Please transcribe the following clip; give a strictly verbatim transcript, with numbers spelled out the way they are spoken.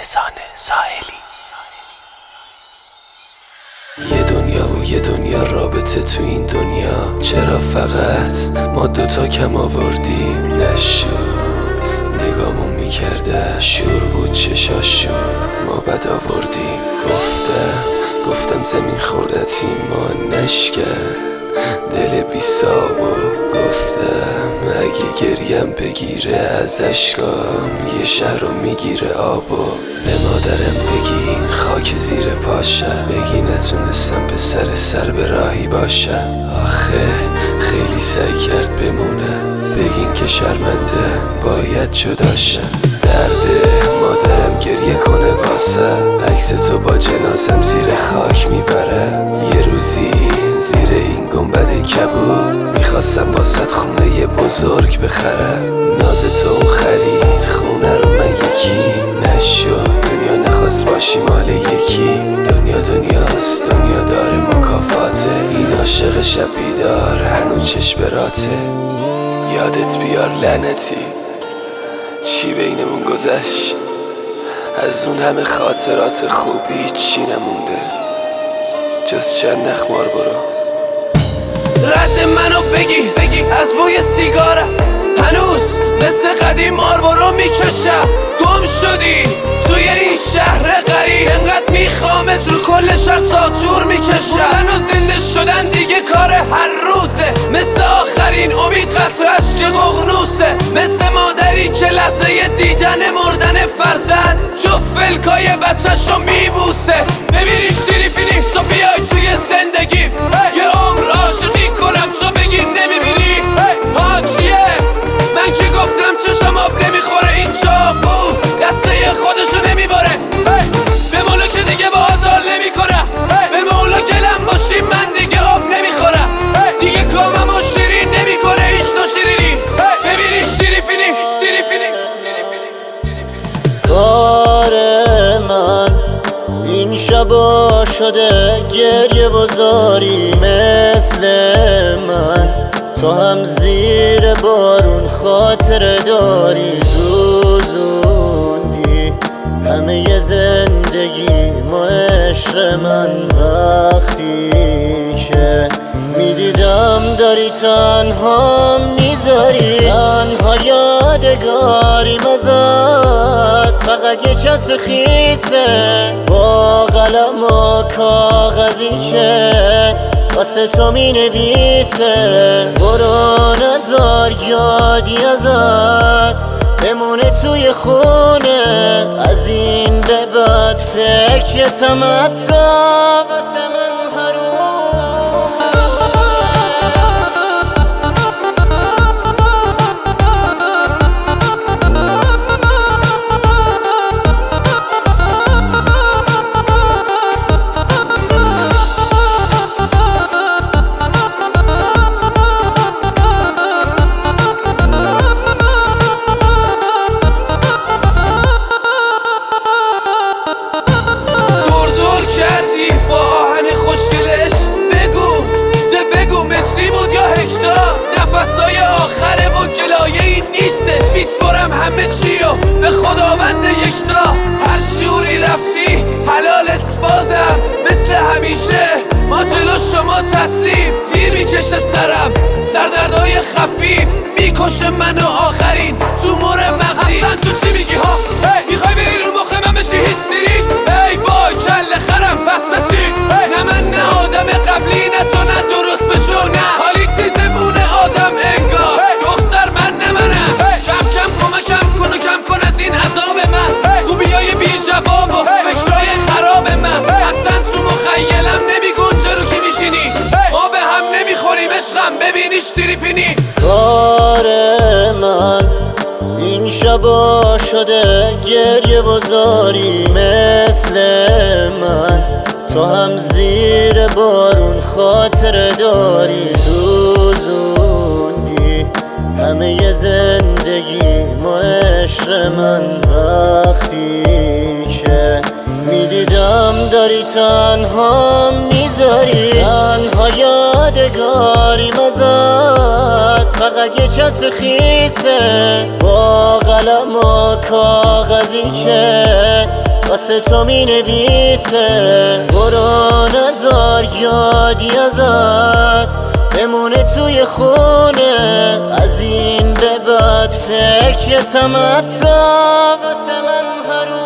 احسان ساحلی. یه دنیا و یه دنیا رابطه تو این دنیا، چرا فقط ما دوتا کم آوردیم؟ نشد نگامون میکرده شور بود چشاشو ما بد آوردیم. گفتم گفتم زمین خوردت ما نشکرد دل بی ساب و گفتم اگه گریم بگیره از اشکام یه شهر رو میگیره آب و به مادرم بگین خاک زیر پاشه، بگی نتونستم به سر سر به راهی باشه. آخه خیلی سعی کرد بمونه، بگین که شرمنده باید جداشه. درده مادرم گریه کنه واسه عکس تو با جنازم زیر خاک میبره. یه روزی زیر این گنبد کبود میخواستم واسط خونه یه بزرگ بخرم. ناز تو اون خرید خونه رو من یکی نشد، دنیا نخواست باشی مال یکی. دنیا دنیاست دنیا داره مکافاته، این عاشق شب بیدار هنوز چشم براته. یادت بیار لعنتی چی بینمون گذشت، از اون همه خاطرات خوبی چی نمونده جز چند نخ ماربورو. رد منو بگی بگی از بوی سیگارم هنوز مثل قدیم ماربورو میکشم. گم شدی توی این شهر غریب، انقدر میخوامه تو کل شهر ساتور میکشم. هنو زنده شدن دیگه کار هر روزه، مثل آخرین امید قطر عشق ققنوسه. مثل مادری که لحظه دیدن مردن فرزند جو فلکای بچه‌شو میبوسه. ببینیش دیری فینی تو بیای توی زندگی یه عمر عاشقی کنم تو بگی نمیبینی. ها چیه من که گفتم چشم آب نمیخوره، این چاقو دسته خودشو نمیباره. به مولا که دیگه با آزال نمیکنم، به مولا گلم باشی من دیگه آب نمیخورم. دیگه کامم و شیرین نمیکنه هیچ نو شیرینی. ببینیش دیری فینی دیری فینی کار من این شبا شده گریه و زاری، مثل من تو هم زیر بارون خاطر داری. سوزوندی همه زندگی ما عشق من، وقتی که میدیدم داری تنها میذاری. تنها یادگاری مزد فقط یه چسب خیسه با قلم و کاغذی که واسه تو می نویسه. برو نزار یادی ازت بمونه توی خونه، از این به بعد فکرتم حتی واسه من نفسای آخره و گلایه این نیسته. میسپرم همه چیو به خداوند یکتا. هر جوری رفتی حلالت بازم، مثل همیشه ما جلو شما تسلیم. تیر میکشه سرم سردردهای خفیف میکشه منو آخرین تومور مغزی. اصلا تو چی میگی ها؟ میخوای بری رو مخ من بشی هیستریک؟ ای وای کل خرم پس بسید. نه من نه آدم قبلی نه تو نه درست بشو نه حالیت میزمونه آدم انگار. دختر من نه منم، کم کم کمکم کن و کم کن از این عذاب من. خوبیای بی جواب و فکرای خراب من اصلا تو مخیلم نمیگنجه رو کی میشینی. ما به هم نمیخوریم عشقم ببینیش تریپینی. کار من این شبا شده گریه و زاری، مثل من تو هم زیر بارون خاطر داری. سوزوندی همه زندگی ما عشق من، وقتی که میدیدم داری تنها میذاری. تنها یادگاری مزد فقط یه چسب خیسه با قلم و کاغذی که واسه تو می نویسه. برو نزار یادی ازت بمونه توی خونه، از این به بعد فکرتم حتی واسه من هر